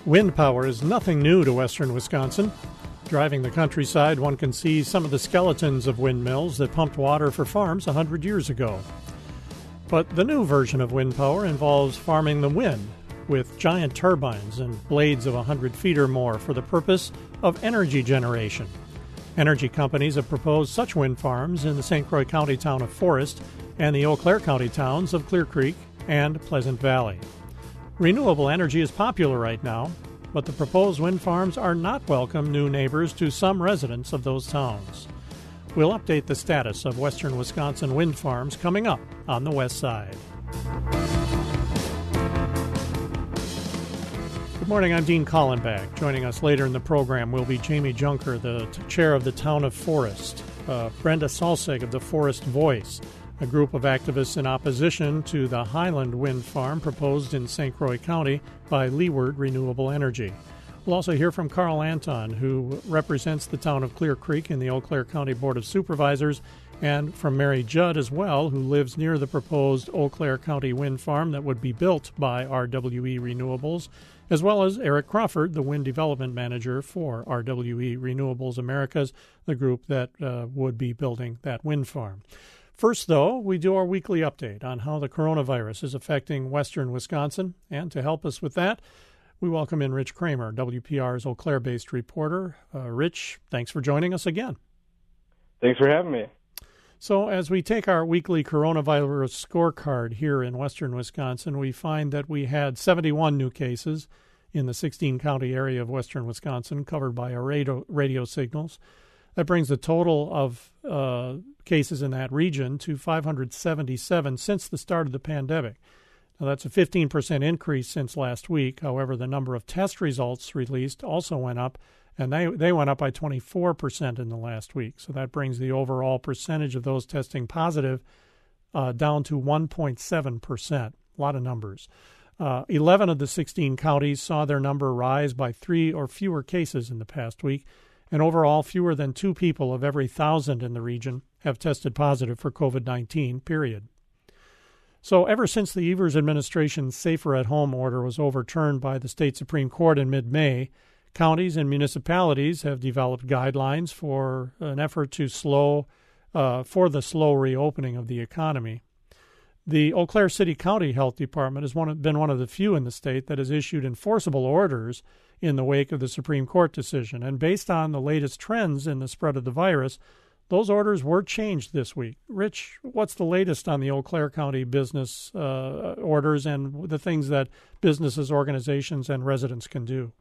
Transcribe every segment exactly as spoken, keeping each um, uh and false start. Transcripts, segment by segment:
Wind power is nothing new to western Wisconsin. Driving the countryside, one can see some of the skeletons of windmills that pumped water for farms a hundred years ago. But the new version of wind power involves farming the wind with giant turbines and blades of one hundred feet or more for the purpose of energy generation. Energy companies have proposed such wind farms in the Saint Croix County town of Forest and the Eau Claire County towns of Clear Creek and Pleasant Valley. Renewable energy is popular right now, but the proposed wind farms are not welcome new neighbors to some residents of those towns. We'll update the status of western Wisconsin wind farms coming up on the west side. Good morning, I'm Dean Kallenbach. Joining us later in the program will be Jamie Junker, the t- chair of the town of Forest, uh, Brenda Salsig of the Forest Voice, a group of activists in opposition to the Highland Wind Farm proposed in Saint Croix County by Leeward Renewable Energy. We'll also hear from Carl Anton, who represents the town of Clear Creek in the Eau Claire County Board of Supervisors, and from Mary Judd as well, who lives near the proposed Eau Claire County wind farm that would be built by R W E Renewables, as well as Eric Crawford, the wind development manager for R W E Renewables Americas, the group that uh, would be building that wind farm. First, though, we do our weekly update on how the coronavirus is affecting western Wisconsin. And to help us with that, we welcome in Rich Kramer, W P R's Eau Claire-based reporter. Uh, Rich, thanks for joining us again. Thanks for having me. So as we take our weekly coronavirus scorecard here in western Wisconsin, we find that we had seventy-one new cases in the sixteen-county area of western Wisconsin covered by our radio, radio signals. That brings the total of uh, cases in that region to five hundred seventy-seven since the start of the pandemic. Now, that's a fifteen percent increase since last week. However, the number of test results released also went up, and they, they went up by twenty-four percent in the last week. So that brings the overall percentage of those testing positive uh, down to one point seven percent. A lot of numbers. Uh, eleven of the sixteen counties saw their number rise by three or fewer cases in the past week. And overall, fewer than two people of every thousand in the region have tested positive for covid nineteen, period. So ever since the Evers administration's Safer at Home order was overturned by the state Supreme Court in mid-May, counties and municipalities have developed guidelines for an effort to slow, uh, for the slow reopening of the economy. The Eau Claire City County Health Department has one, been one of the few in the state that has issued enforceable orders in the wake of the Supreme Court decision. And based on the latest trends in the spread of the virus, those orders were changed this week. Rich, what's the latest on the Eau Claire County business uh, orders and the things that businesses, organizations, and residents can do?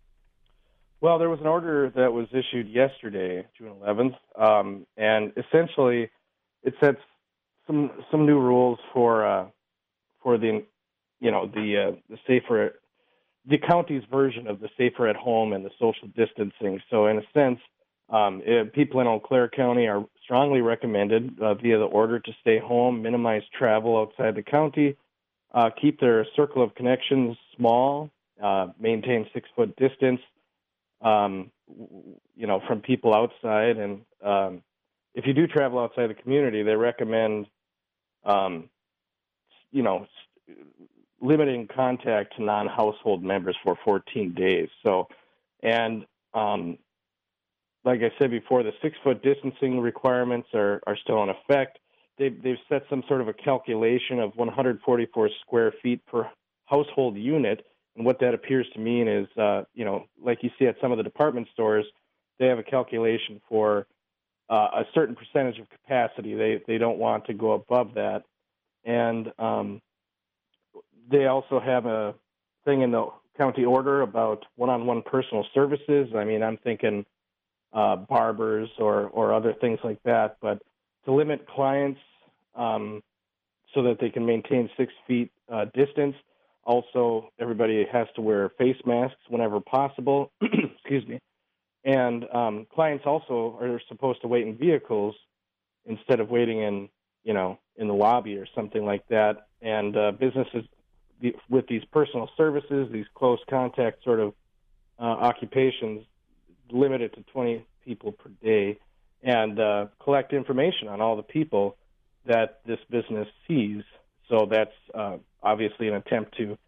Well, there was an order that was issued yesterday, June eleventh, um, and essentially it sets some some new rules for uh, for the you know the uh, the safer the county's version of the Safer at Home and the social distancing. So in a sense, um, it, people in Eau Claire County are strongly recommended uh, via the order to stay home, minimize travel outside the county, uh, keep their circle of connections small, uh, maintain six-foot distance, um, you know, from people outside. And um, if you do travel outside the community, they recommend, um, you know, limiting contact to non-household members for fourteen days. So, and um, like I said before, the six-foot distancing requirements are, are still in effect. They've, they've set some sort of a calculation of one hundred forty-four square feet per household unit, and what that appears to mean is, uh, you know, like you see at some of the department stores, they have a calculation for uh, a certain percentage of capacity. They they don't want to go above that, and um, they also have a thing in the county order about one-on-one personal services. I mean, I'm thinking uh, barbers or, or other things like that, but to limit clients um, so that they can maintain six feet uh, distance. Also, everybody has to wear face masks whenever possible. Excuse me. And um, clients also are supposed to wait in vehicles instead of waiting in, you know, in the lobby or something like that. And uh, businesses with these personal services, these close contact sort of uh, occupations, limited to twenty people per day, and uh, collect information on all the people that this business sees. So that's uh, obviously an attempt to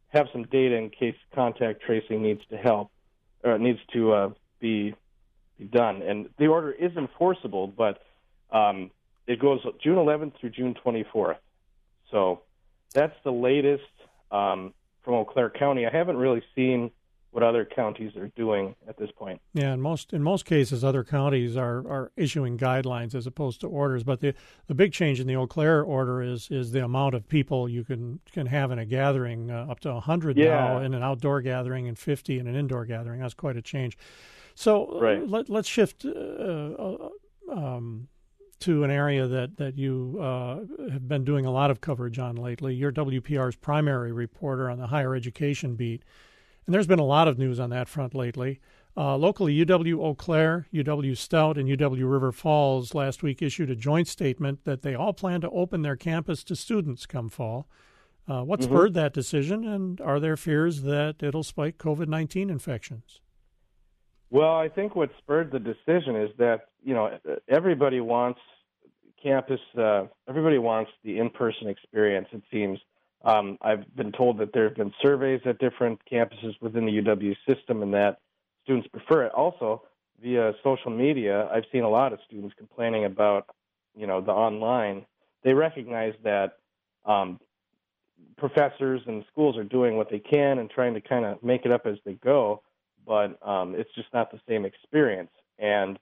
have some data in case contact tracing needs to help or needs to uh, be, be done. And the order is enforceable, but um, it goes June eleventh through June twenty-fourth. So that's the latest um, from Eau Claire County. I haven't really seen what other counties are doing at this point. Yeah, in most in most cases, other counties are, are issuing guidelines as opposed to orders. But the, the big change in the Eau Claire order is is the amount of people you can can have in a gathering, uh, up to one hundred yeah. now in an outdoor gathering and fifty in an indoor gathering. That's quite a change. So right. let, let's shift uh, uh, um, to an area that, that you uh, have been doing a lot of coverage on lately. You're W P R's primary reporter on the higher education beat. And there's been a lot of news on that front lately. Uh, locally, U W Eau Claire, U W Stout, and U W River Falls last week issued a joint statement that they all plan to open their campus to students come fall. Uh, what mm-hmm. spurred that decision, and are there fears that it'll spike COVID nineteen infections? Well, I think what spurred the decision is that, you know, everybody wants campus, uh, everybody wants the in-person experience, it seems. Um, I've been told that there have been surveys at different campuses within the U W system and that students prefer it. Also, via social media, I've seen a lot of students complaining about, you know, the online. They recognize that um, professors and schools are doing what they can and trying to kind of make it up as they go, but um, it's just not the same experience. And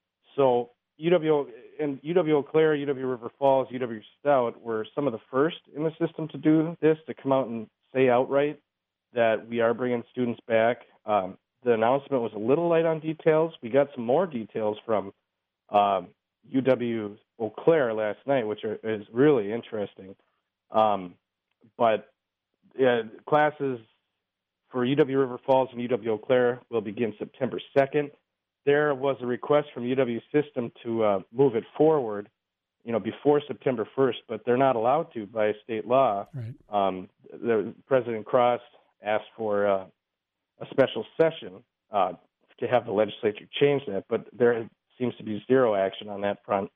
so U W and U W Eau Claire, U W River Falls, U W Stout were some of the first in the system to do this, to come out and say outright that we are bringing students back. Um, the announcement was a little light on details. We got some more details from um, U W Eau Claire last night, which are, is really interesting. Um, but uh, classes for U W River Falls and U W Eau Claire will begin September second. There was a request from U W System to uh, move it forward, you know, before September first, but they're not allowed to by state law. Right. Um, the, President Cross asked for uh, a special session uh, to have the legislature change that, but there seems to be zero action on that front.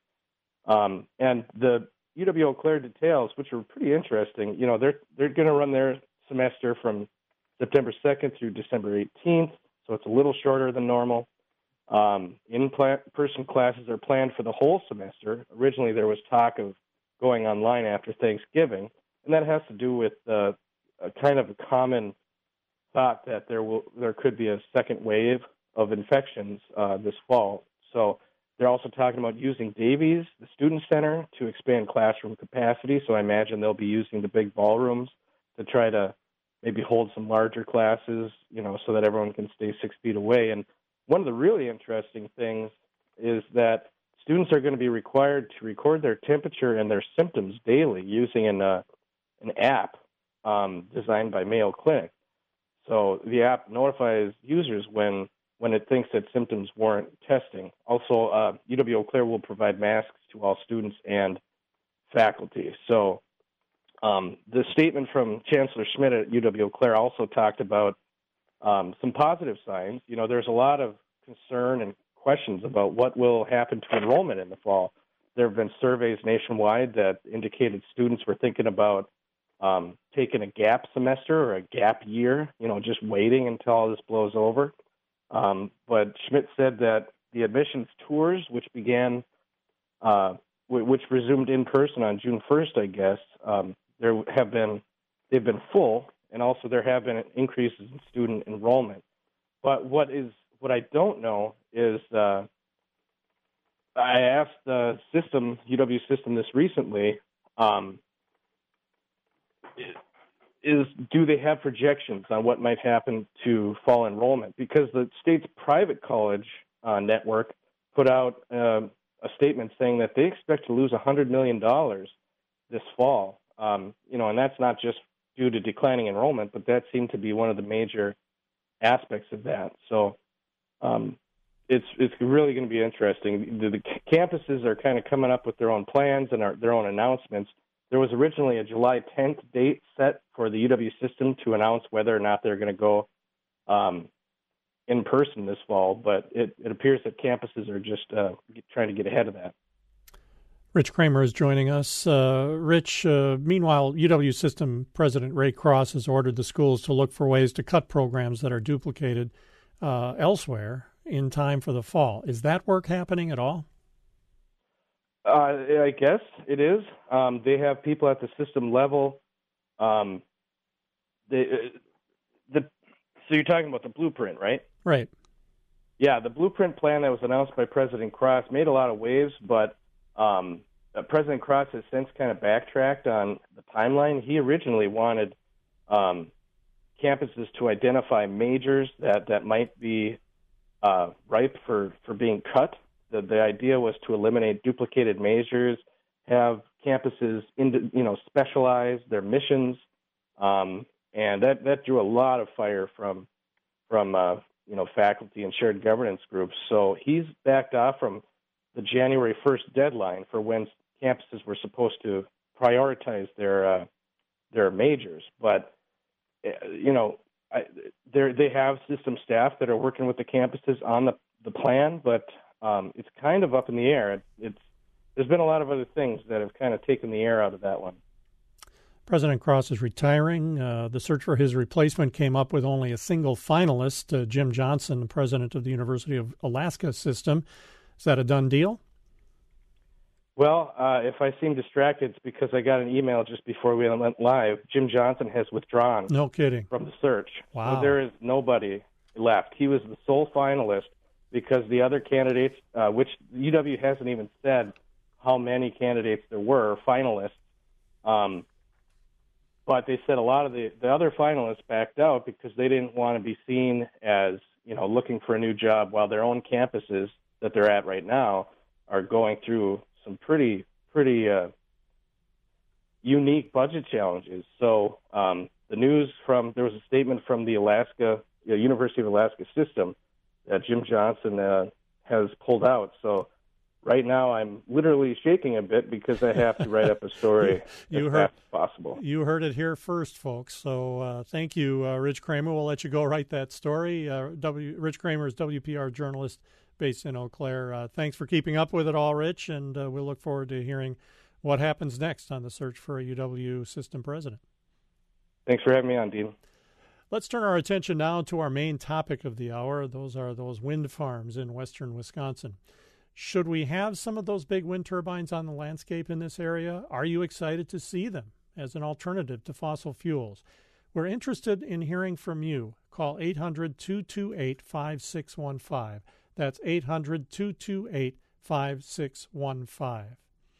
Um, and the U W Eau Claire details, which are pretty interesting, you know, they're they're going to run their semester from September second through December eighteenth, so it's a little shorter than normal. Um, in-person classes are planned for the whole semester. Originally, there was talk of going online after Thanksgiving, and that has to do with uh, a kind of a common thought that there will there could be a second wave of infections uh, this fall. So they're also talking about using Davies, the student center, to expand classroom capacity. So I imagine they'll be using the big ballrooms to try to maybe hold some larger classes, you know, so that everyone can stay six feet away. And one of the really interesting things is that students are going to be required to record their temperature and their symptoms daily using an, uh, an app um, designed by Mayo Clinic. So the app notifies users when, when it thinks that symptoms warrant testing. Also, uh, U W Eau Claire will provide masks to all students and faculty. So um, the statement from Chancellor Schmidt at U W Eau Claire also talked about Um, some positive signs. You know, there's a lot of concern and questions about what will happen to enrollment in the fall. There have been surveys nationwide that indicated students were thinking about um, taking a gap semester or a gap year, you know, just waiting until all this blows over. Um, but Schmidt said that the admissions tours, which began, uh, w- which resumed in person on June first, I guess, um, there have been, they've been full. And also there have been increases in student enrollment. But what is what I don't know is uh, I asked the system, U W system, this recently, um, is do they have projections on what might happen to fall enrollment? Because the state's private college uh, network put out uh, a statement saying that they expect to lose one hundred million dollars this fall. Um, you know, and that's not just due to declining enrollment, but that seemed to be one of the major aspects of that. So um, it's it's really going to be interesting. The, the campuses are kind of coming up with their own plans and our, their own announcements. There was originally a July tenth date set for the U W system to announce whether or not they're going to go um, in person this fall, but it, it appears that campuses are just uh, trying to get ahead of that. Rich Kramer is joining us. Uh, Rich, uh, meanwhile, U W System President Ray Cross has ordered the schools to look for ways to cut programs that are duplicated uh, elsewhere in time for the fall. Is that work happening at all? Uh, I guess it is. Um, they have people at the system level. Um, they, uh, the, so you're talking about the blueprint, right? Right. Yeah, the blueprint plan that was announced by President Cross made a lot of waves, but Um, uh, President Cross has since kind of backtracked on the timeline. He originally wanted um, campuses to identify majors that, that might be uh, ripe for, for being cut. The, the idea was to eliminate duplicated majors, have campuses in, you know, specialize their missions, um, and that, that drew a lot of fire from from uh, you know faculty and shared governance groups. So he's backed off from the January first deadline for when campuses were supposed to prioritize their uh, their majors. But, uh, you know, I, they have system staff that are working with the campuses on the, the plan, but um, it's kind of up in the air. It, it's There's been a lot of other things that have kind of taken the air out of that one. President Cross is retiring. Uh, the search for his replacement came up with only a single finalist, uh, Jim Johnson, the president of the University of Alaska System. Is that a done deal? Well, uh, if I seem distracted, it's because I got an email just before we went live. Jim Johnson has withdrawn. No kidding. From the search. Wow. So there is nobody left. He was the sole finalist because the other candidates, uh, which U W hasn't even said how many candidates there were, finalists, um, but they said a lot of the, the other finalists backed out because they didn't want to be seen as, you know, looking for a new job while their own campuses that they're at right now are going through some pretty, pretty uh, unique budget challenges. So um, the news from, there was a statement from the Alaska, you know, University of Alaska System that Jim Johnson uh, has pulled out. So right now I'm literally shaking a bit because I have to write up a story you as heard, fast as possible. You heard it here first, folks. So uh, thank you, uh, Rich Kramer. We'll let you go write that story. Uh, w, Rich Kramer is W P R journalist based in Eau Claire. Uh, thanks for keeping up with it all, Rich, and uh, we'll look forward to hearing what happens next on the search for a U W system president. Thanks for having me on, Dean. Let's turn our attention now to our main topic of the hour. Those are those wind farms in western Wisconsin. Should we have some of those big wind turbines on the landscape in this area? Are you excited to see them as an alternative to fossil fuels? We're interested in hearing from you. Call eight hundred, two two eight, five six one five. That's eight hundred, two two eight, five six one five.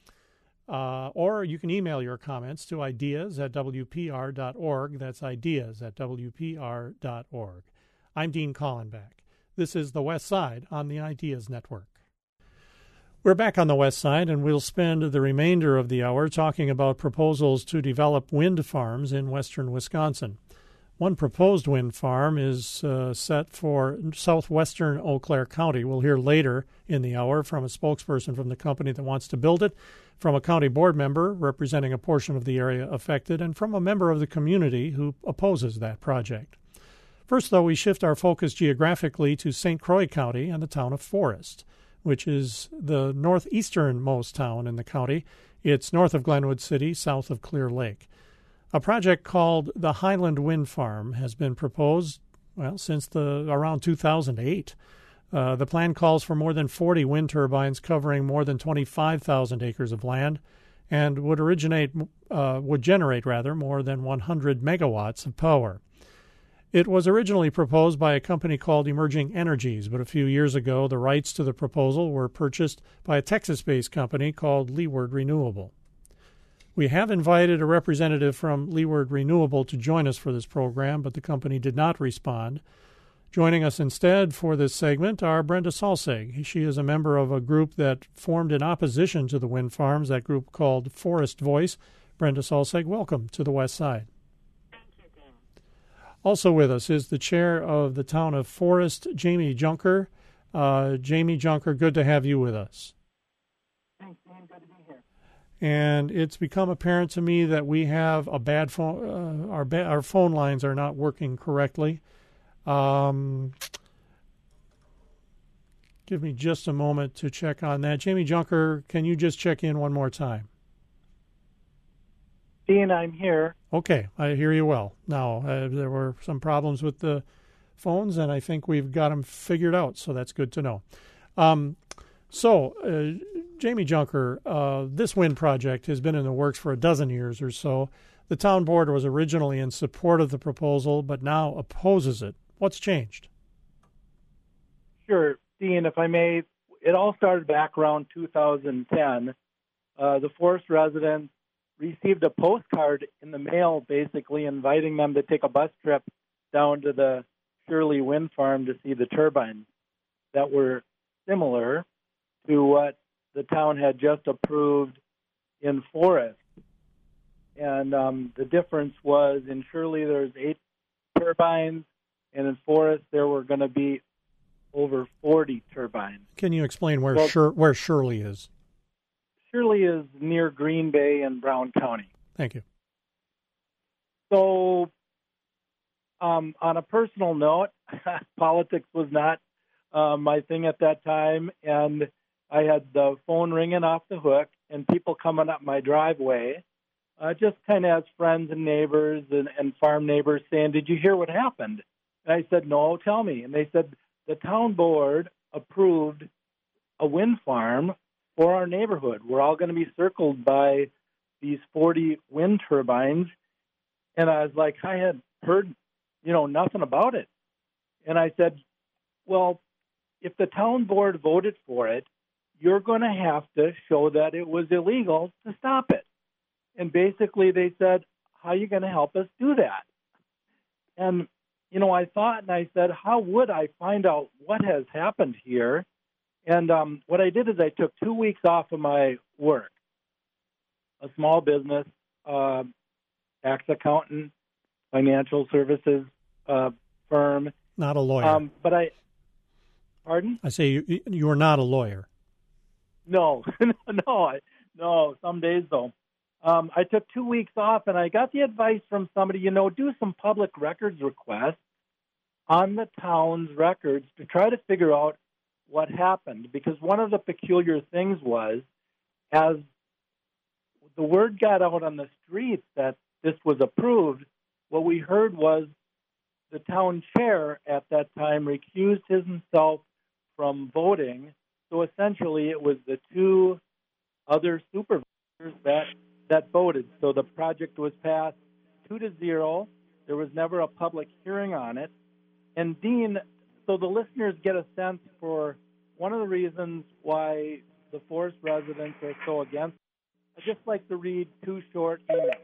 Uh, or you can email your comments to ideas at w p r dot org. That's ideas at w p r dot org. I'm Dean Collenbach. This is The West Side on the Ideas Network. We're back on the West Side, and we'll spend the remainder of the hour talking about proposals to develop wind farms in western Wisconsin. One proposed wind farm is uh, set for southwestern Eau Claire County. We'll hear later in the hour from a spokesperson from the company that wants to build it, from a county board member representing a portion of the area affected, and from a member of the community who opposes that project. First, though, we shift our focus geographically to Saint Croix County and the town of Forest, which is the northeasternmost town in the county. It's north of Glenwood City, south of Clear Lake. A project called the Highland Wind Farm has been proposed, well, since the around two thousand eight. Uh, the plan calls for more than forty wind turbines covering more than twenty-five thousand acres of land, and would originate, uh, would generate rather more than one hundred megawatts of power. It was originally proposed by a company called Emerging Energies, but a few years ago the rights to the proposal were purchased by a Texas-based company called Leeward Renewable. We have invited a representative from Leeward Renewable to join us for this program, but the company did not respond. Joining us instead for this segment are Brenda Salseg. She is a member of a group that formed in opposition to the wind farms, that group called Forest Voice. Brenda Salseg, welcome to the West Side. Thank you, Dean. Also with us is the chair of the town of Forest, Jamie Junker. Uh, Jamie Junker, good to have you with us. Thanks, Dean. Good to be here. And it's become apparent to me that we have a bad phone. Uh, our ba- our phone lines are not working correctly. Um, Give me just a moment to check on that. Jamie Junker, can you just check in one more time? Dean, I'm here. Okay, I hear you well. Now, uh, there were some problems with the phones, and I think we've got them figured out, so that's good to know. Um, so, uh, Jamie Junker, uh, this wind project has been in the works for a dozen years or so. The town board was originally in support of the proposal, but now opposes it. What's changed? Sure, Dean, if I may, it all started back around two thousand ten. Uh, the Forest residents received a postcard in the mail basically inviting them to take a bus trip down to the Shirley Wind Farm to see the turbines that were similar to what the town had just approved in Forest. And um, the difference was in Shirley there's eight turbines, and in Forest there were going to be over forty turbines. Can you explain where well, Shir- where Shirley is? Shirley is near Green Bay in Brown County. Thank you. So, um, on a personal note, politics was not uh, my thing at that time, and I had the phone ringing off the hook and people coming up my driveway, uh, just kind of as friends and neighbors and, and farm neighbors saying, "Did you hear what happened?" And I said, "No, tell me." And they said, "The town board approved a wind farm for our neighborhood. We're all going to be circled by these forty wind turbines." And I was like, I had heard, you know, nothing about it. And I said, well, if the town board voted for it, you're going to have to show that it was illegal to stop it. And basically they said, how are you going to help us do that? And, you know, I thought and I said, how would I find out what has happened here? And um, what I did is I took two weeks off of my work, a small business, uh, tax accountant, financial services uh, firm. Not a lawyer. Um, but I, pardon? I say you, you are not a lawyer. No, no, I, no. Some days though. Um, I took two weeks off, and I got the advice from somebody. You know, do some public records requests on the town's records to try to figure out what happened, because one of the peculiar things was, as the word got out on the streets that this was approved, what we heard was the town chair at that time recused himself from voting. So essentially it was the two other supervisors that, that voted. So the project was passed two to zero. There was never a public hearing on it. And Dean, so the listeners get a sense for one of the reasons why the Forest residents are so against it, I'd just like to read two short emails.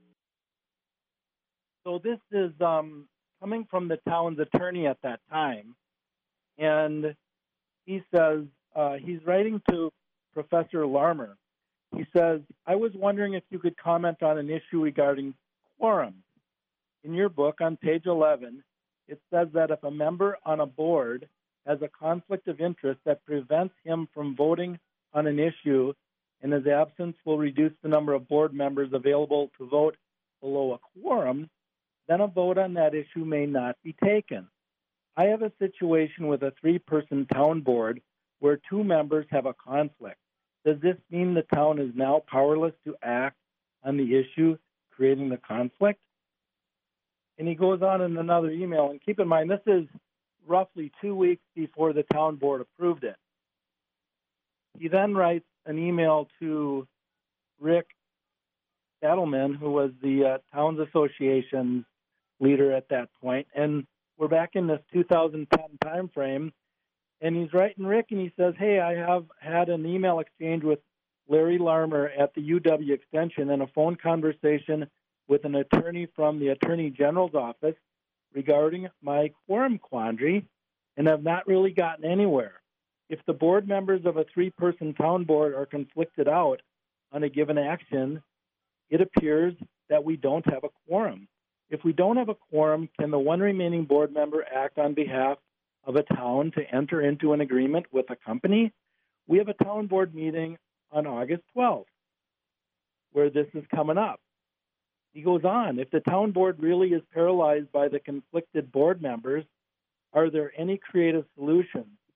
So this is um, coming from the town's attorney at that time. And he says, uh, he's writing to Professor Larmer. He says, I was wondering if you could comment on an issue regarding quorum. In your book on page eleven, it says that if a member on a board has a conflict of interest that prevents him from voting on an issue, and his absence will reduce the number of board members available to vote below a quorum, then a vote on that issue may not be taken. I have a situation with a three-person town board where two members have a conflict. Does this mean the town is now powerless to act on the issue creating the conflict? And he goes on in another email, and keep in mind, this is roughly two weeks before the town board approved it. He then writes an email to Rick Edelman, who was the uh, Towns Association's leader at that point, and we're back in this two thousand ten time frame, and he's writing Rick, and he says, hey, I have had an email exchange with Larry Larmer at the U W Extension and a phone conversation with an attorney from the Attorney General's office regarding my quorum quandary, and have not really gotten anywhere. If the board members of a three-person town board are conflicted out on a given action, it appears that we don't have a quorum. If we don't have a quorum, can the one remaining board member act on behalf of a town to enter into an agreement with a company? We have a town board meeting on August twelfth where this is coming up. He goes on, if the town board really is paralyzed by the conflicted board members, are there any creative solutions?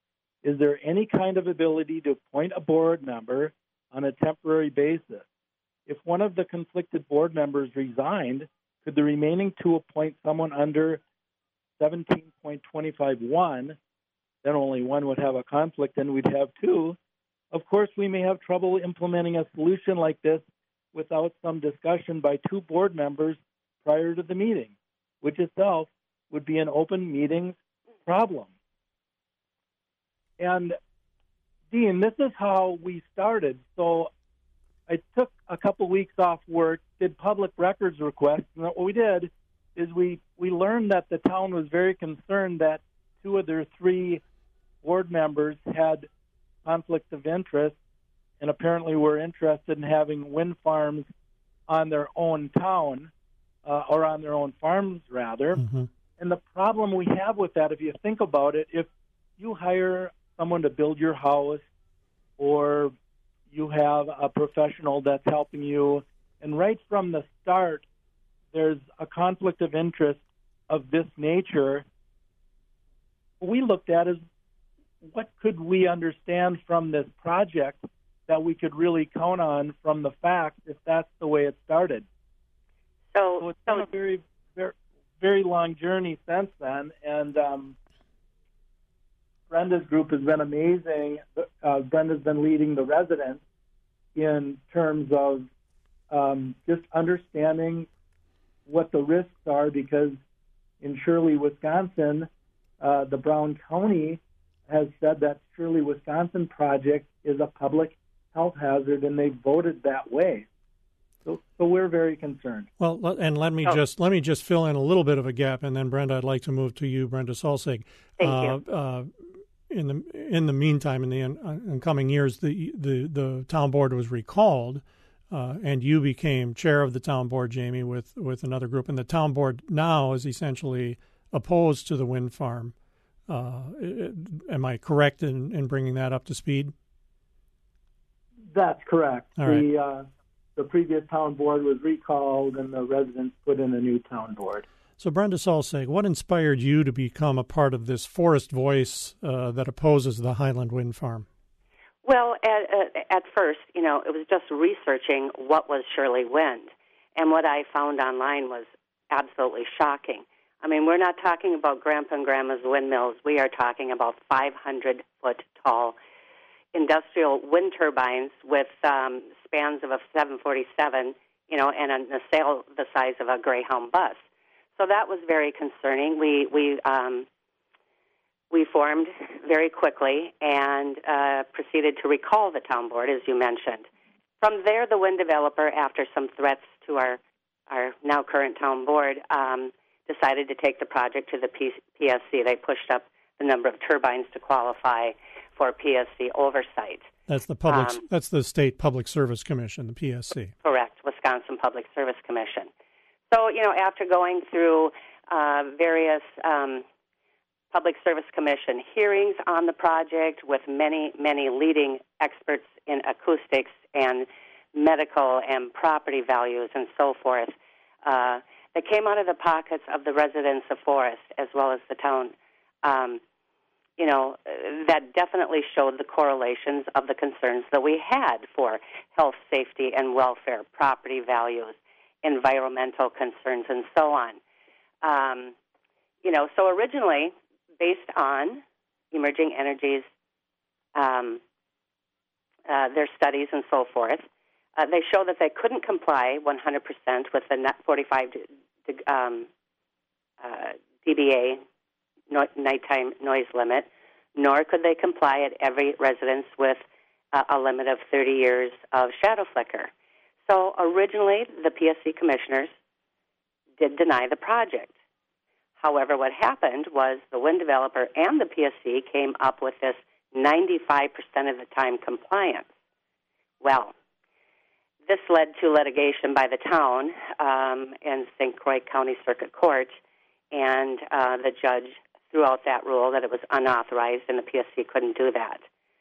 Is there any kind of ability to appoint a board member on a temporary basis? If one of the conflicted board members resigned, could the remaining two appoint someone under seventeen point twenty-five one? Then only one would have a conflict, and we'd have two. Of course, we may have trouble implementing a solution like this without some discussion by two board members prior to the meeting, which itself would be an open meetings problem. And Dean, this is how we started. So I took a couple weeks off work, did public records requests, and what we did is we, we learned that the town was very concerned that two of their three board members had conflicts of interest and apparently were interested in having wind farms on their own town, uh, or on their own farms, rather. Mm-hmm. And the problem we have with that, if you think about it, if you hire someone to build your house, or you have a professional that's helping you, and right from the start, there's a conflict of interest of this nature, what we looked at is what could we understand from this project that we could really count on from the facts if that's the way it started. So, So it's so been a very, very, very long journey since then, and um, Brenda's group has been amazing. Uh, Brenda's been leading the residents in terms of um, just understanding what the risks are, because in Shirley, Wisconsin, uh, the Brown County has said that Shirley, Wisconsin project is a public health hazard, and they voted that way. So, so we're very concerned. Well, let- and let me Oh. just let me just fill in a little bit of a gap, and then Brenda, I'd like to move to you, Brenda Salsig. Thank uh, you. Uh, in the in the meantime, in the in, in coming years, the the the town board was recalled, uh, and you became chair of the town board, Jamie, with with another group. And the town board now is essentially opposed to the wind farm. Uh, am I correct in, in bringing that up to speed? That's correct. All the uh, the previous town board was recalled, and the residents put in a new town board. So, Brenda Salsig, what inspired you to become a part of this Forest Voice uh, that opposes the Highland Wind Farm? Well, at, at, at first, you know, it was just researching what was Shirley Wind, and what I found online was absolutely shocking. I mean, we're not talking about Grandpa and Grandma's windmills. We are talking about five hundred foot tall industrial wind turbines with um, spans of a seven forty-seven, you know, and a nacelle the size of a Greyhound bus. So that was very concerning. We we um, we formed very quickly and uh, proceeded to recall the town board, as you mentioned. From there, the wind developer, after some threats to our our now current town board, um, decided to take the project to the P S C. They pushed up the number of turbines to qualify for P S C oversight. That's the public. Um, that's the State Public Service Commission, the P S C. Correct, Wisconsin Public Service Commission. So, you know, after going through uh, various um, Public Service Commission hearings on the project with many, many leading experts in acoustics and medical and property values and so forth, uh, that came out of the pockets of the residents of Forest as well as the town, um, you know, that definitely showed the correlations of the concerns that we had for health, safety, and welfare, property values, environmental concerns, and so on. Um, you know, so originally, based on Emerging Energy's, um, uh, their studies and so forth, uh, they show that they couldn't comply one hundred percent with the forty-five um, uh, D B A no, nighttime noise limit, nor could they comply at every residence with uh, a limit of thirty years of shadow flicker. So originally, the P S C commissioners did deny the project. However, what happened was the wind developer and the P S C came up with this ninety-five percent of the time compliance. Well, this led to litigation by the town um, in Saint Croix County Circuit Court, and uh, the judge threw out that rule that it was unauthorized and the P S C couldn't do that.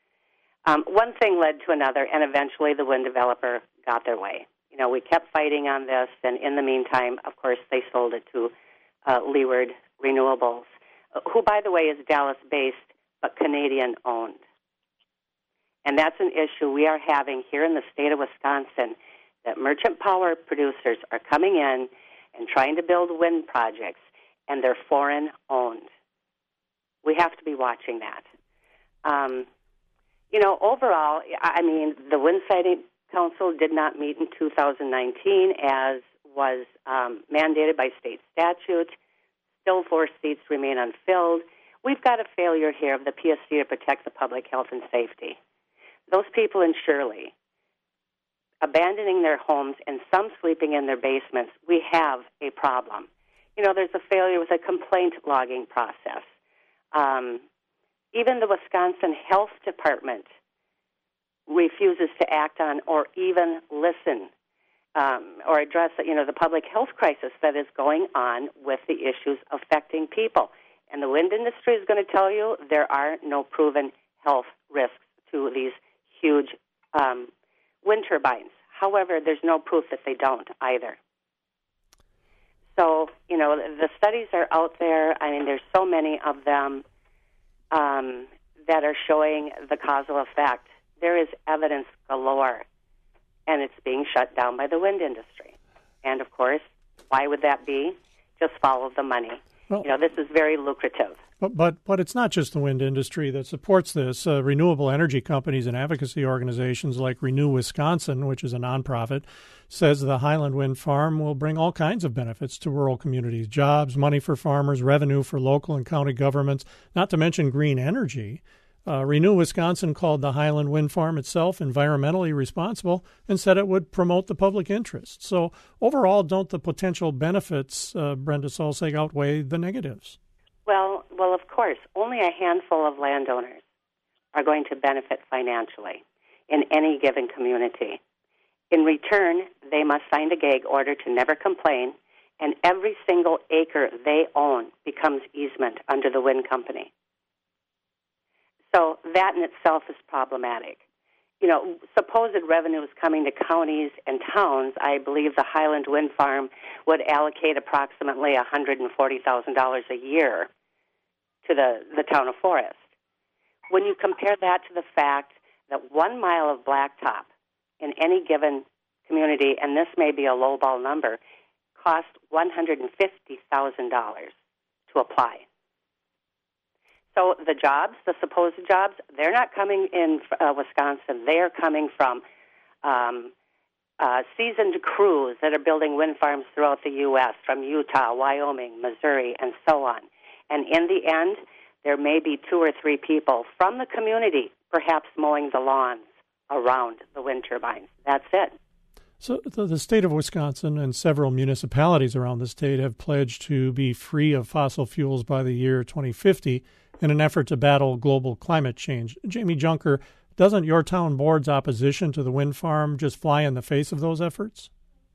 Um, one thing led to another, and eventually the wind developer got their way. You know, we kept fighting on this, and in the meantime, of course, they sold it to uh, Leeward Renewables, who, by the way, is Dallas-based, but Canadian-owned. And that's an issue we are having here in the state of Wisconsin, that merchant power producers are coming in and trying to build wind projects, and they're foreign-owned. We have to be watching that. Um, you know, overall, I mean, the Wind Siting Council did not meet in two thousand nineteen, as was um, mandated by state statute. Still, four seats remain unfilled. We've got a failure here of the P S C to protect the public health and safety. Those people in Shirley, abandoning their homes and some sleeping in their basements, we have a problem. You know, there's a failure with a complaint logging process. Um, even the Wisconsin Health Department refuses to act on or even listen um, or address, you know, the public health crisis that is going on with the issues affecting people. And the wind industry is going to tell you there are no proven health risks to these huge um, wind turbines. However, there's no proof that they don't either. So, you know, the studies are out there. I mean, there's so many of them um, that are showing the causal effect. There is evidence galore, and it's being shut down by the wind industry. And, of course, why would that be? Just follow the money. Well, you know, this is very lucrative. But, but but it's not just the wind industry that supports this. Uh, renewable energy companies and advocacy organizations like Renew Wisconsin, which is a nonprofit, says the Highland Wind Farm will bring all kinds of benefits to rural communities: jobs, money for farmers, revenue for local and county governments, not to mention green energy. Uh, Renew Wisconsin called the Highland Wind Farm itself environmentally responsible and said it would promote the public interest. So overall, don't the potential benefits, uh, Brenda Solseg, outweigh the negatives? Well, well, of course, only a handful of landowners are going to benefit financially in any given community. In return, they must sign a gag order to never complain, and every single acre they own becomes easement under the wind company. So that in itself is problematic. You know, supposed revenues coming to counties and towns, I believe the Highland Wind Farm would allocate approximately one hundred forty thousand dollars a year to the, the town of Forest. When you compare that to the fact that one mile of blacktop in any given community, and this may be a lowball number, costs one hundred fifty thousand dollars to apply. So the jobs, the supposed jobs, they're not coming in uh, Wisconsin. They are coming from um, uh, seasoned crews that are building wind farms throughout the U S, from Utah, Wyoming, Missouri, and so on. And in the end, there may be two or three people from the community perhaps mowing the lawns around the wind turbines. That's it. So the, the state of Wisconsin and several municipalities around the state have pledged to be free of fossil fuels by the year twenty fifty in an effort to battle global climate change. Jamie Junker, doesn't your town board's opposition to the wind farm just fly in the face of those efforts?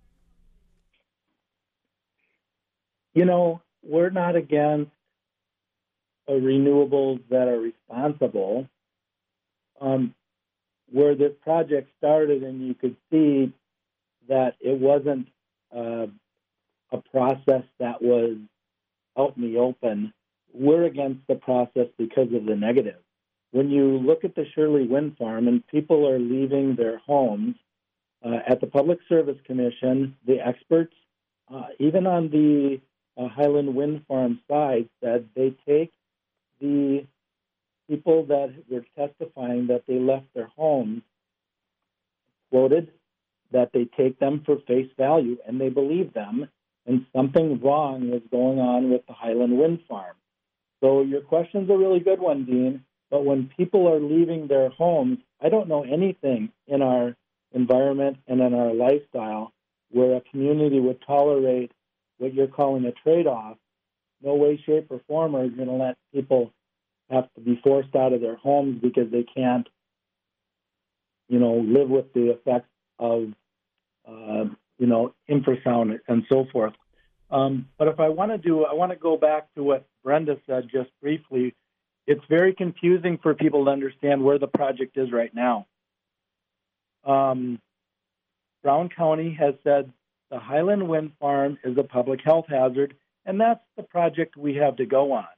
You know, we're not against uh, renewables that are responsible. Um, where this project started, and you could see that it wasn't uh, a process that was out in the open. We're against the process because of the negative. When you look at the Shirley Wind Farm and people are leaving their homes, uh, at the Public Service Commission, the experts, uh, even on the uh, Highland Wind Farm side, said they take the people that were testifying that they left their homes, quoted, that they take them for face value, and they believe them, and something wrong was going on with the Highland Wind Farm. So your question's a really good one, Dean, but when people are leaving their homes, I don't know anything in our environment and in our lifestyle where a community would tolerate what you're calling a trade-off. No way, shape, or form are going to let people have to be forced out of their homes because they can't, you know, live with the effects of, uh, you know, infrasound and so forth. Um, but if I want to do, I want to go back to what Brenda said just briefly. It's very confusing for people to understand where the project is right now. Um, Brown County has said the Highland Wind Farm is a public health hazard, and that's the project we have to go on.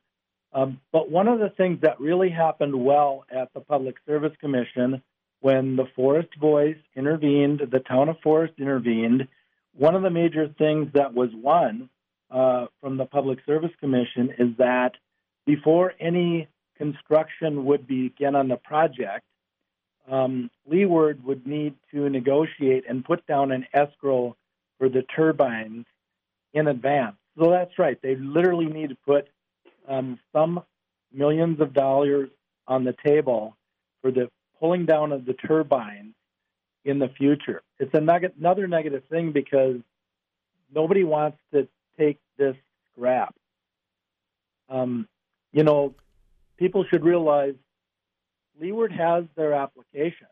Um, but one of the things that really happened well at the Public Service Commission when the Forest Voice intervened, the town of Forest intervened, one of the major things that was won uh, from the Public Service Commission is that before any construction would begin on the project, um, Leeward would need to negotiate and put down an escrow for the turbines in advance. So that's right. They literally need to put um, some millions of dollars on the table for the pulling down of the turbines in the future. It's a neg- another negative thing because nobody wants to take this scrap. Um, you know, people should realize Leeward has their application.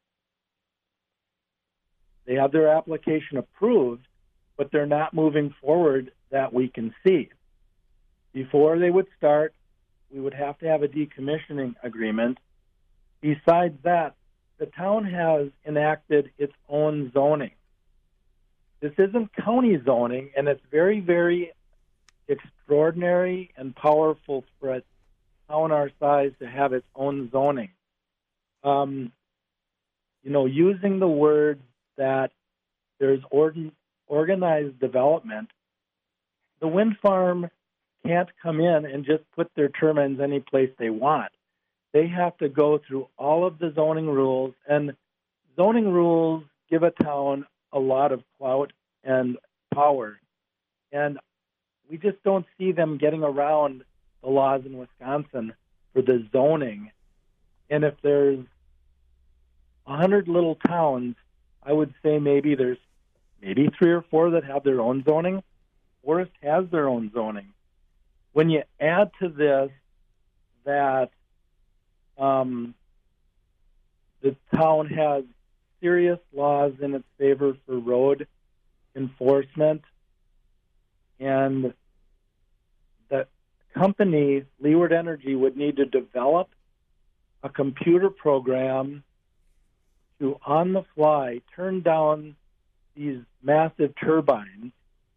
They have their application approved, but they're not moving forward that we can see. Before they would start, we would have to have a decommissioning agreement. Besides that, the town has enacted its own zoning. This isn't county zoning, and it's very, very extraordinary and powerful for a town our size to have its own zoning. Um, you know, using the word that there's organ- organized development, the wind farm can't come in and just put their turbines any place they want. They have to go through all of the zoning rules, and zoning rules give a town a lot of clout and power. And we just don't see them getting around the laws in Wisconsin for the zoning. And if there's a hundred little towns, I would say maybe there's maybe three or four that have their own zoning. Forest has their own zoning. When you add to this that um, the town has serious laws in its favor for road enforcement, and the company, Leeward Energy, would need to develop a computer program to, on the fly, turn down these massive turbines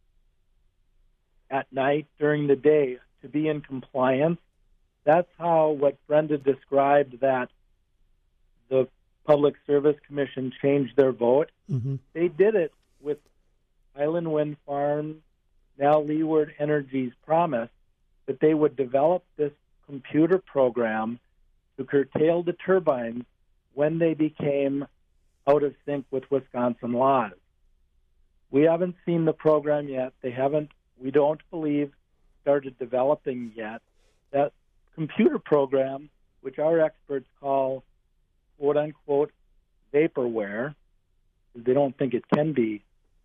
at night during the day to be in compliance. That's how what Brenda described, that the Public Service Commission changed their vote. Mm-hmm. They did it with Island Wind Farm, now Leeward Energy's promise that they would develop this computer program to curtail the turbines when they became out of sync with Wisconsin laws. We haven't seen the program yet. They haven't, we don't believe, started developing yet. That computer program, which our experts call quote-unquote vaporware, they don't think it can be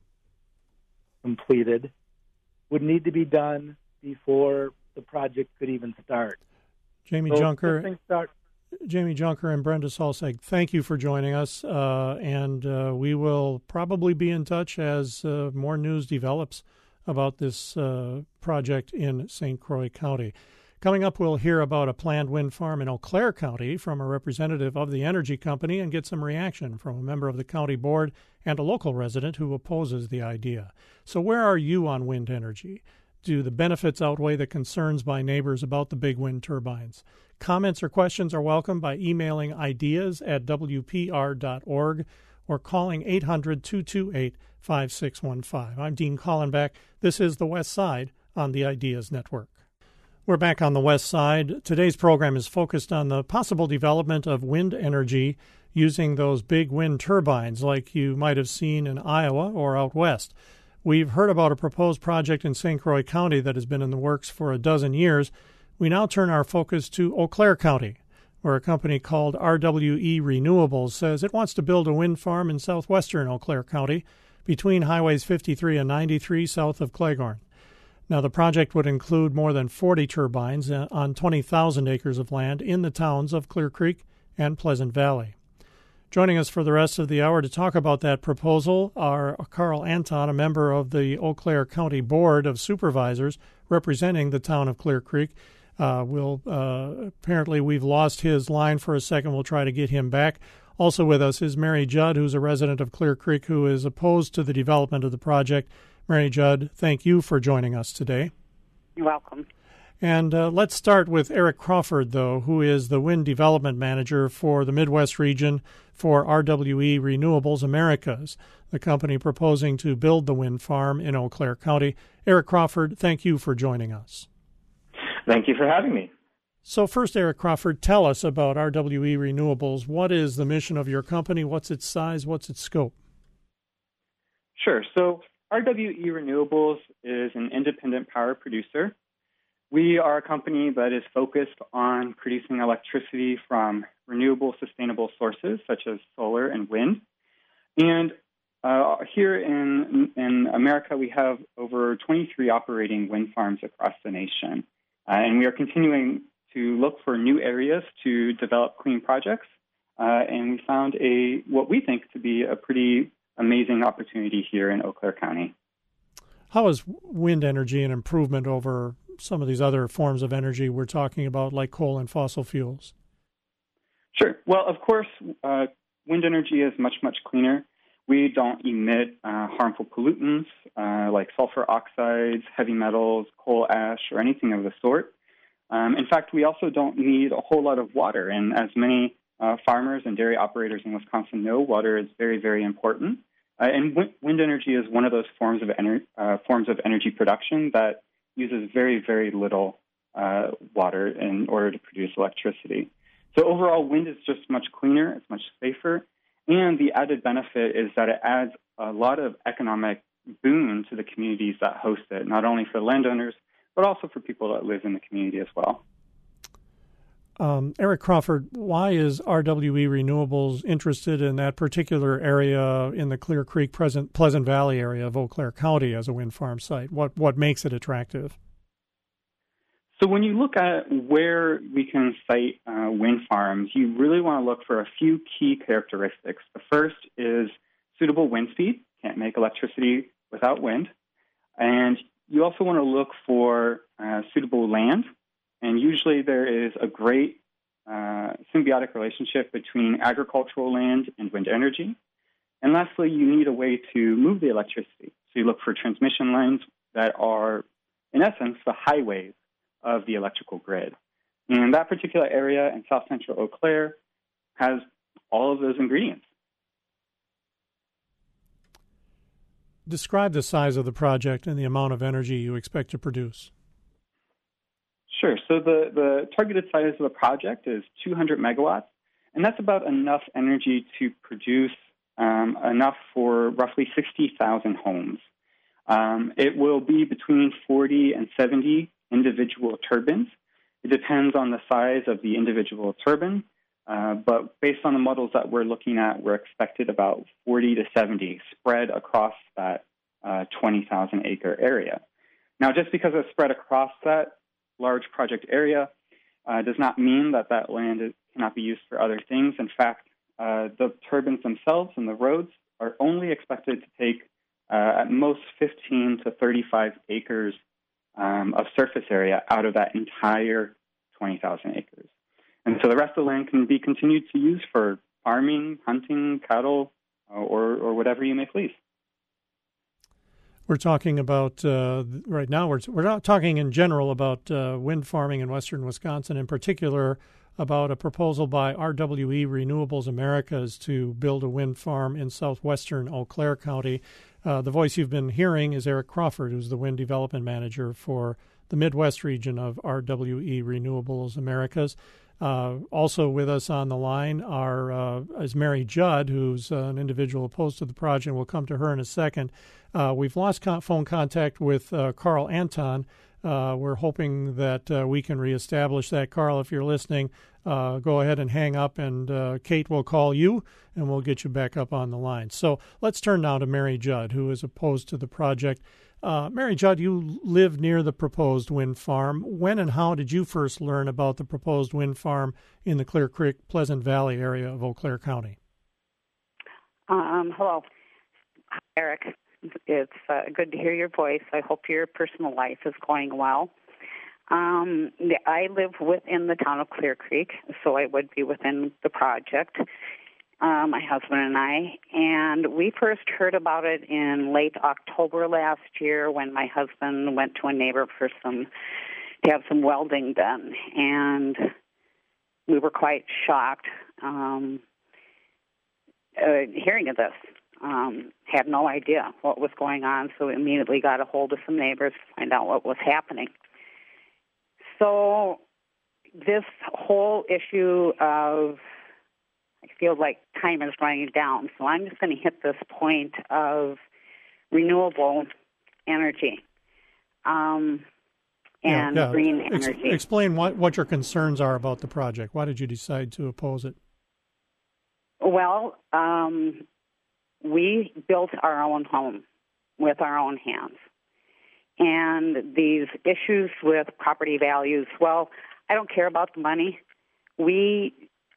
completed, would need to be done before the project could even start. Jamie so Junker, start- Jamie Junker and Brenda Salseg, thank you for joining us, uh, and uh, we will probably be in touch as uh, more news develops about this uh, project in Saint Croix County. Coming up, we'll hear about a planned wind farm in Eau Claire County from a representative of the energy company and get some reaction from a member of the county board and a local resident who opposes the idea. So where are you on wind energy? Do the benefits outweigh the concerns by neighbors about the big wind turbines? Comments or questions are welcome by emailing ideas at w p r dot org or calling eight hundred, two two eight, five six one five. I'm Dean Collenbach. This is The West Side on the Ideas Network. We're back on the West Side. Today's program is focused on the possible development of wind energy using those big wind turbines like you might have seen in Iowa or out west. We've heard about a proposed project in Saint Croix County that has been in the works for a dozen years. We now turn our focus to Eau Claire County, where a company called R W E Renewables says it wants to build a wind farm in southwestern Eau Claire County between highways fifty-three and ninety-three south of Claiborne. Now, the project would include more than forty turbines on twenty thousand acres of land in the towns of Clear Creek and Pleasant Valley. Joining us for the rest of the hour to talk about that proposal are Carl Anton, a member of the Eau Claire County Board of Supervisors representing the town of Clear Creek. Uh, we'll, uh, apparently we've lost his line for a second. We'll try to get him back. Also with us is Mary Judd, who's a resident of Clear Creek, who is opposed to the development of the project. Mary Judd, thank you for joining us today. You're welcome. And uh, let's start with Eric Crawford, though, who is the Wind Development Manager for the Midwest region for R W E Renewables Americas, the company proposing to build the wind farm in Eau Claire County. Eric Crawford, thank you for joining us. Thank you for having me. So first, Eric Crawford, tell us about R W E Renewables. What is the mission of your company? What's its size? What's its scope? Sure. So R W E Renewables is an independent power producer. We are a company that is focused on producing electricity from renewable, sustainable sources such as solar and wind. And uh, here in, in America, we have over twenty-three operating wind farms across the nation. Uh, and we are continuing to look for new areas to develop clean projects. Uh, and we found a what we think to be a pretty amazing opportunity here in Eau Claire County. How is wind energy an improvement over some of these other forms of energy we're talking about, like coal and fossil fuels? Sure. Well, of course, uh, wind energy is much, much cleaner. We don't emit uh, harmful pollutants uh, like sulfur oxides, heavy metals, coal ash, or anything of the sort. Um, in fact, we also don't need a whole lot of water. And as many uh, farmers and dairy operators in Wisconsin know, water is very, very important. Uh, and w- wind energy is one of those forms of ener- uh, forms of energy production that uses very, very little uh, water in order to produce electricity. So overall, wind is just much cleaner, it's much safer, and the added benefit is that it adds a lot of economic boon to the communities that host it, not only for landowners, but also for people that live in the community as well. Um, Eric Crawford, why is R W E Renewables interested in that particular area in the Clear Creek, Pleasant, Pleasant Valley area of Eau Claire County as a wind farm site? What what makes it attractive? So when you look at where we can site uh, wind farms, you really want to look for a few key characteristics. The first is suitable wind speed. Can't make electricity without wind. And you also want to look for uh, suitable land. And usually there is a great uh, symbiotic relationship between agricultural land and wind energy. And lastly, you need a way to move the electricity. So you look for transmission lines that are, in essence, the highways of the electrical grid. And that particular area in south central Eau Claire has all of those ingredients. Describe the size of the project and the amount of energy you expect to produce. Sure. So the, the targeted size of the project is two hundred megawatts, and that's about enough energy to produce um, enough for roughly sixty thousand homes. Um, it will be between forty and seventy individual turbines. It depends on the size of the individual turbine, uh, but based on the models that we're looking at, we're expected about forty to seventy spread across that uh, twenty thousand acre area. Now, just because it's spread across that large project area uh, does not mean that that land is, cannot be used for other things. In fact, uh, the turbines themselves and the roads are only expected to take uh, at most fifteen to thirty-five acres um, of surface area out of that entire twenty thousand acres. And so the rest of the land can be continued to use for farming, hunting, cattle, or, or whatever you may please. We're talking about, uh, right now, we're, we're not talking in general about uh, wind farming in western Wisconsin, in particular about a proposal by R W E Renewables Americas to build a wind farm in southwestern Eau Claire County. Uh, the voice you've been hearing is Eric Crawford, who's the Wind Development Manager for the Midwest region of R W E Renewables Americas. Uh, also with us on the line are uh, is Mary Judd, who's uh, an individual opposed to the project. We'll come to her in a second. Uh, we've lost con- phone contact with uh, Carl Anton. Uh, we're hoping that uh, we can reestablish that. Carl, if you're listening, uh, go ahead and hang up, and uh, Kate will call you, and we'll get you back up on the line. So let's turn now to Mary Judd, who is opposed to the project. Uh, Mary Judd, you live near the proposed wind farm. When and how did you first learn about the proposed wind farm in the Clear Creek, Pleasant Valley area of Eau Claire County? Um, hello, Eric. It's uh, good to hear your voice. I hope your personal life is going well. Um, I live within the town of Clear Creek, so I would be within the project. Uh, my husband and I, and we first heard about it in late October last year when my husband went to a neighbor for some to have some welding done, and we were quite shocked um, uh, hearing of this. Um, had no idea what was going on, so we immediately got a hold of some neighbors to find out what was happening. So this whole issue of, I feel like time is running down, so I'm just going to hit this point of renewable energy um, and yeah, yeah. green Ex- energy. Explain what, what your concerns are about the project. Why did you decide to oppose it? Well, um, we built our own home with our own hands. And these issues with property values, well, I don't care about the money. We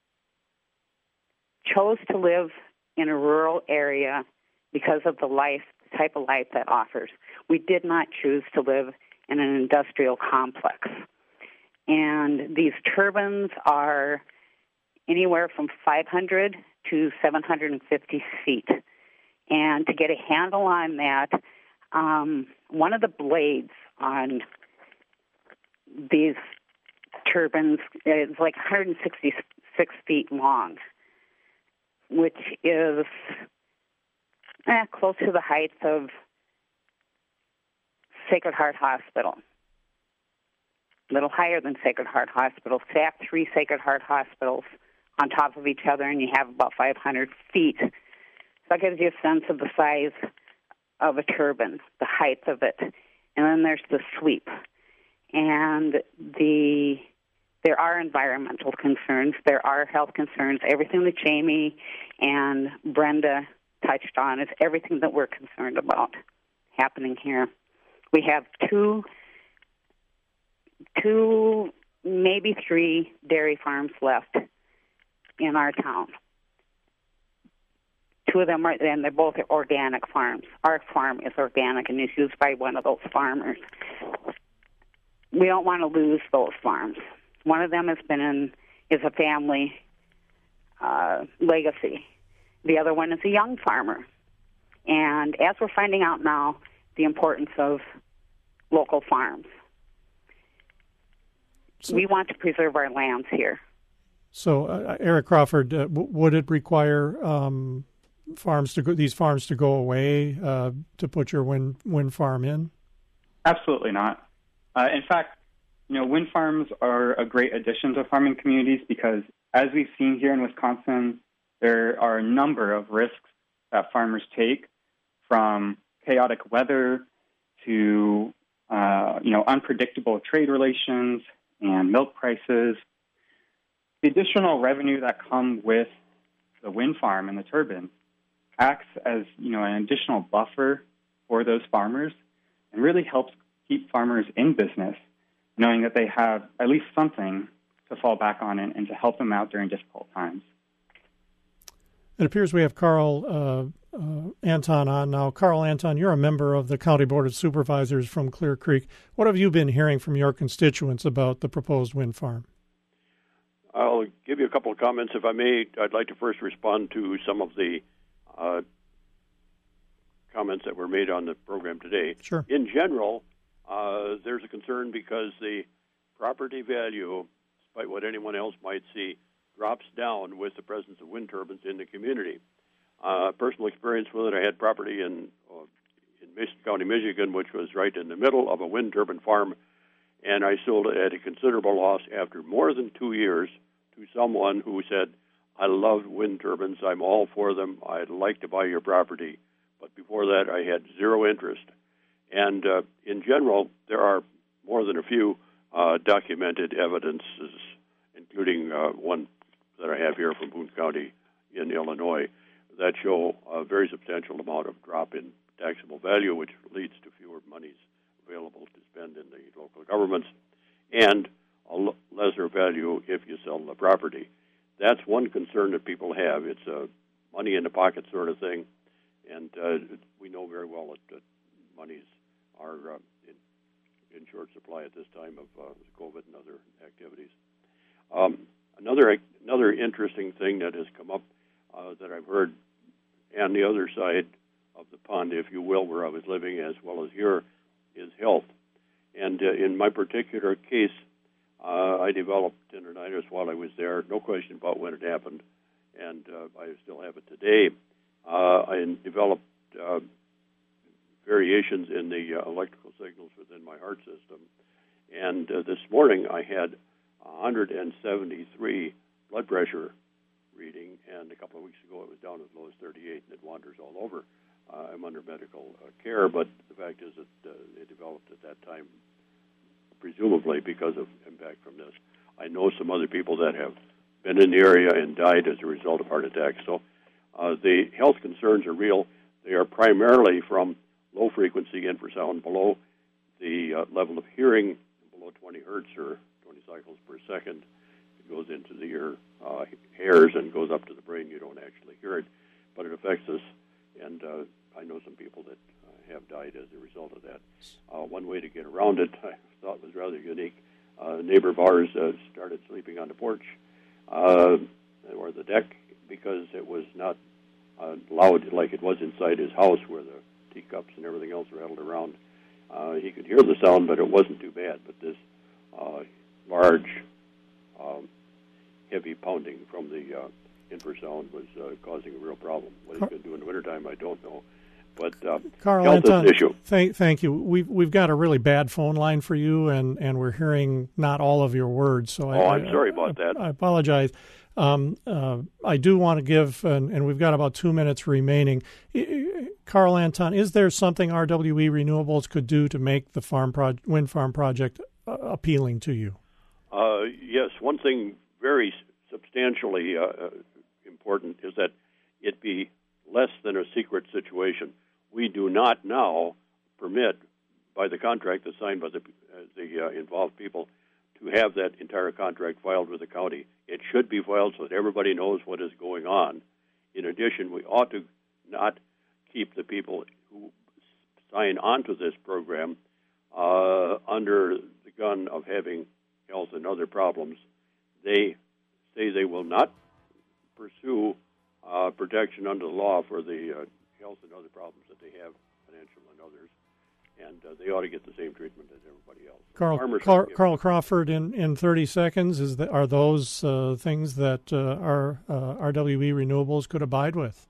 chose to live in a rural area because of the life, the type of life that offers. We did not choose to live in an industrial complex. And these turbines are anywhere from five hundred to seven hundred fifty feet. And to get a handle on that, um, one of the blades on these turbines is like one hundred sixty-six feet long, which is eh, close to the height of Sacred Heart Hospital. A little higher than Sacred Heart Hospital. Stack three Sacred Heart hospitals on top of each other, and you have about five hundred feet. So that gives you a sense of the size of a turbine, the height of it. And then there's the sweep. And the there are environmental concerns. There are health concerns. Everything that Jamie and Brenda touched on is everything that we're concerned about happening here. We have two, two, maybe three dairy farms left in our town. Two of them are, and they're both organic farms. Our farm is organic and is used by one of those farmers. We don't want to lose those farms. One of them has been in, is a family uh, legacy. The other one is a young farmer. And as we're finding out now, the importance of local farms. So, we want to preserve our lands here. So, uh, Eric Crawford, uh, w- would it require um, farms to go, these farms to go away uh, to put your wind wind farm in? Absolutely not. Uh, in fact, you know, wind farms are a great addition to farming communities because, as we've seen here in Wisconsin, there are a number of risks that farmers take, from chaotic weather to uh, you know unpredictable trade relations and milk prices. The additional revenue that come with the wind farm and the turbine acts as you know an additional buffer for those farmers and really helps keep farmers in business, knowing that they have at least something to fall back on and, and to help them out during difficult times. It appears we have Carl uh, uh, Anton on now. Carl Anton, you're a member of the County Board of Supervisors from Clear Creek. What have you been hearing from your constituents about the proposed wind farm? I'll give you a couple of comments, if I may. I'd like to first respond to some of the uh, comments that were made on the program today. Sure. In general, uh, there's a concern because the property value, despite what anyone else might see, drops down with the presence of wind turbines in the community. Uh, personal experience with it, I had property in uh, in Mason County, Michigan, which was right in the middle of a wind turbine farm, and I sold it at a considerable loss after more than two years to someone who said, I love wind turbines, I'm all for them, I'd like to buy your property. But before that, I had zero interest. And uh, in general, there are more than a few uh, documented evidences, including uh, one that I have here from Boone County in Illinois, that show a very substantial amount of drop in taxable value, which leads to fewer monies available to spend in the local governments, and a l- lesser value if you sell the property. That's one concern that people have. It's a money in the pocket sort of thing, and uh, we know very well that, that monies are uh, in, in short supply at this time of uh, COVID and other activities. Um, another another interesting thing that has come up uh, that I've heard on the other side of the pond, if you will, where I was living, as well as here, is health. And uh, in my particular case, uh, I developed tendonitis while I was there. No question about when it happened, and uh, I still have it today. Uh, I developed uh, variations in the uh, electrical signals within my heart system. And uh, this morning I had one hundred seventy-three blood pressure reading, and a couple of weeks ago it was down as low as thirty-eight, and it wanders all over. Uh, I'm under medical uh, care, but the fact is that uh, they developed at that time, presumably because of impact from this. I know some other people that have been in the area and died as a result of heart attacks. So uh, the health concerns are real. They are primarily from low-frequency infrasound below the uh, level of hearing, below twenty hertz or twenty cycles per second. It goes into the ear uh, hairs and goes up to the brain. You don't actually hear it, but it affects us. And uh, I know some people that uh, have died as a result of that. Uh, one way to get around it, I thought was rather unique. Uh, a neighbor of ours uh, started sleeping on the porch uh, or the deck because it was not uh, loud like it was inside his house where the teacups and everything else rattled around. Uh, he could hear the sound, but it wasn't too bad. But this uh, large, um, heavy pounding from the uh, infrasound was uh, causing a real problem. What he's going to do in the wintertime, I don't know. But uh, Carl health Anton, is an issue. Thank, thank you. We've we've got a really bad phone line for you, and, and we're hearing not all of your words. So oh, I, I'm sorry about I, that. I apologize. Um, uh, I do want to give, and, and we've got about two minutes remaining. Carl Anton, is there something R W E Renewables could do to make the farm pro- wind farm project uh, appealing to you? Uh, yes, one thing very substantially uh, important is that it be less than a secret situation. We do not now permit, by the contract that's signed by the, uh, the uh, involved people, to have that entire contract filed with the county. It should be filed so that everybody knows what is going on. In addition, we ought to not keep the people who sign on to this program uh, under the gun of having health and other problems. They say they will not pursue uh, protection under the law for the uh, health and other problems that they have, financial and others, and uh, they ought to get the same treatment as everybody else. Carl, Carl, Carl Crawford, in, in thirty seconds, is that, are those uh, things that uh, our uh, R W E Renewables could abide with?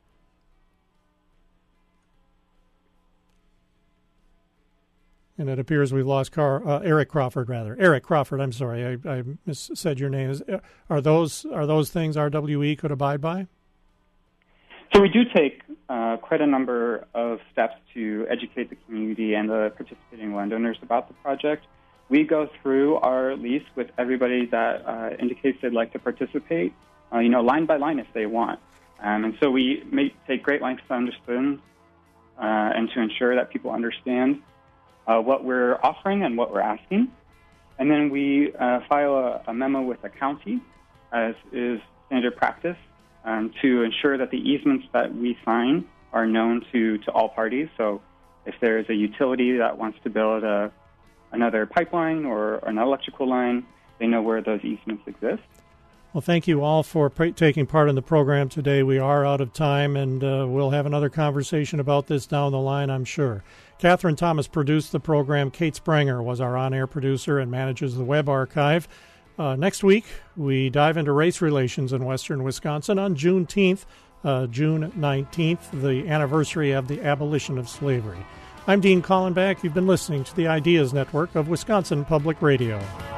And it appears we've lost Car, uh, Eric Crawford, rather. Eric Crawford, I'm sorry, I, I mis- said your name. Is, are those are those things R W E could abide by? So we do take uh, quite a number of steps to educate the community and the participating landowners about the project. We go through our lease with everybody that uh, indicates they'd like to participate, uh, you know, line by line if they want. Um, and so we may take great lengths to understand uh, and to ensure that people understand uh, what we're offering and what we're asking. And then we uh, file a, a memo with the county, as is standard practice, Um, to ensure that the easements that we sign are known to, to all parties. So if there is a utility that wants to build a, another pipeline or an electrical line, they know where those easements exist. Well, thank you all for p- taking part in the program today. We are out of time, and uh, we'll have another conversation about this down the line, I'm sure. Catherine Thomas produced the program. Kate Spranger was our on-air producer and manages the web archive. Uh, next week, we dive into race relations in western Wisconsin on Juneteenth, uh, June nineteenth, the anniversary of the abolition of slavery. I'm Dean Kallenbach. You've been listening to the Ideas Network of Wisconsin Public Radio.